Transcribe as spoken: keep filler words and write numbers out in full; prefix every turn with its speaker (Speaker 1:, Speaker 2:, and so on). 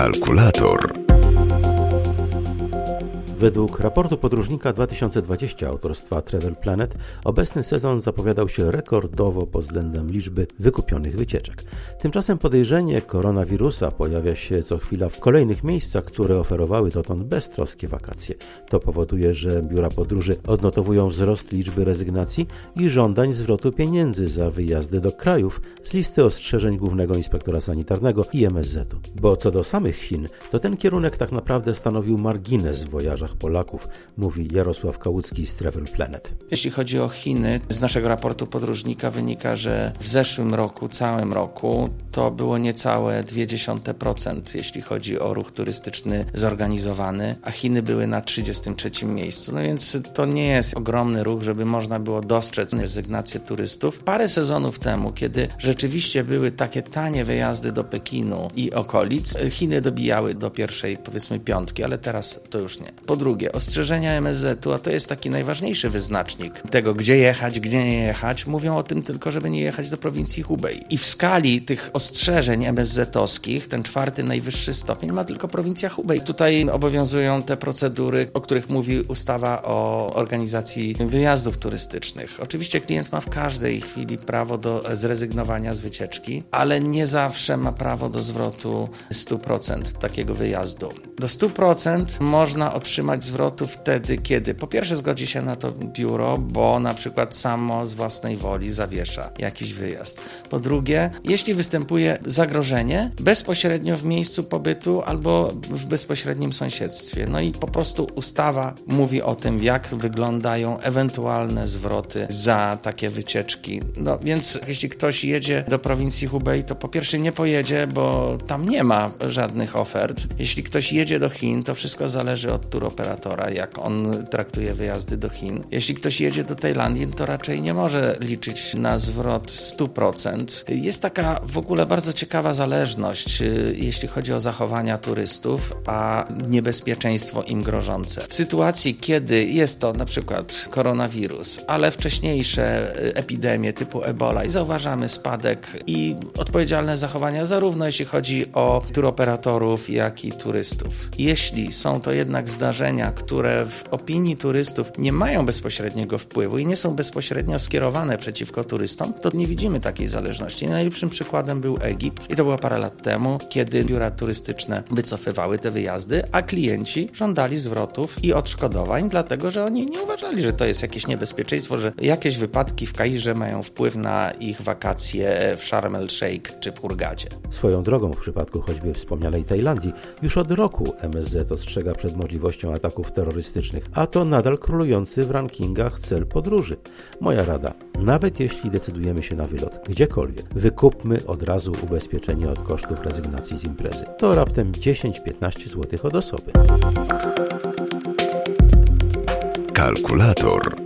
Speaker 1: Kalkulator.
Speaker 2: Według raportu podróżnika dwa tysiące dwudziestego autorstwa Travel Planet obecny sezon zapowiadał się rekordowo pod względem liczby wykupionych wycieczek. Tymczasem podejrzenie koronawirusa pojawia się co chwila w kolejnych miejscach, które oferowały dotąd beztroskie wakacje. To powoduje, że biura podróży odnotowują wzrost liczby rezygnacji i żądań zwrotu pieniędzy za wyjazdy do krajów z listy ostrzeżeń Głównego Inspektora Sanitarnego i M S Z-u. Bo co do samych Chin, to ten kierunek tak naprawdę stanowił margines w wojażach Polaków, mówi Jarosław Kałucki z Travel Planet.
Speaker 3: Jeśli chodzi o Chiny, z naszego raportu podróżnika wynika, że w zeszłym roku, całym roku, to było niecałe zero przecinek dwa procent, jeśli chodzi o ruch turystyczny zorganizowany, a Chiny były na trzydziestym trzecim miejscu. No więc to nie jest ogromny ruch, żeby można było dostrzec rezygnację turystów. Parę sezonów temu, kiedy rzeczywiście były takie tanie wyjazdy do Pekinu i okolic, Chiny dobijały do pierwszej, powiedzmy, piątki, ale teraz to już nie. Po drugie, ostrzeżenia M S Z-u, a to jest taki najważniejszy wyznacznik tego, gdzie jechać, gdzie nie jechać, mówią o tym tylko, żeby nie jechać do prowincji Hubei. I w skali tych ostrzeżeń M S Z-owskich, ten czwarty najwyższy stopień ma tylko prowincja Hubei. Tutaj obowiązują te procedury, o których mówi ustawa o organizacji wyjazdów turystycznych. Oczywiście klient ma w każdej chwili prawo do zrezygnowania z wycieczki, ale nie zawsze ma prawo do zwrotu stu procent takiego wyjazdu. Do stu procent można otrzymać zwrotu wtedy, kiedy po pierwsze zgodzi się na to biuro, bo na przykład samo z własnej woli zawiesza jakiś wyjazd. Po drugie, jeśli występuje zagrożenie bezpośrednio w miejscu pobytu albo w bezpośrednim sąsiedztwie. No i po prostu ustawa mówi o tym, jak wyglądają ewentualne zwroty za takie wycieczki. No więc jeśli ktoś jedzie do prowincji Hubei, to po pierwsze nie pojedzie, bo tam nie ma żadnych ofert. Jeśli ktoś jedzie do Chin, to wszystko zależy od turoperatora, jak on traktuje wyjazdy do Chin. Jeśli ktoś jedzie do Tajlandii, to raczej nie może liczyć na zwrot stu procent. Jest taka w ogóle bardzo ciekawa zależność, jeśli chodzi o zachowania turystów, a niebezpieczeństwo im grożące. W sytuacji, kiedy jest to na przykład koronawirus, ale wcześniejsze epidemie typu Ebola i zauważamy spadek i odpowiedzialne zachowania zarówno jeśli chodzi o turoperatorów, jak i turystów. Jeśli są to jednak zdarzenia, które w opinii turystów nie mają bezpośredniego wpływu i nie są bezpośrednio skierowane przeciwko turystom, to nie widzimy takiej zależności. Najlepszym przykładem był Egipt i to było parę lat temu, kiedy biura turystyczne wycofywały te wyjazdy, a klienci żądali zwrotów i odszkodowań, dlatego że oni nie uważali, że to jest jakieś niebezpieczeństwo, że jakieś wypadki w Kairze mają wpływ na ich wakacje w Sharm el-Sheikh czy w Hurgadzie.
Speaker 2: Swoją drogą w przypadku choćby wspomnianej Tajlandii już od roku M S Z ostrzega przed możliwością ataków terrorystycznych, a to nadal królujący w rankingach cel podróży. Moja rada, nawet jeśli decydujemy się na wylot gdziekolwiek, wykupmy od razu ubezpieczenie od kosztów rezygnacji z imprezy. To raptem dziesięć do piętnastu złotych od osoby.
Speaker 1: Kalkulator.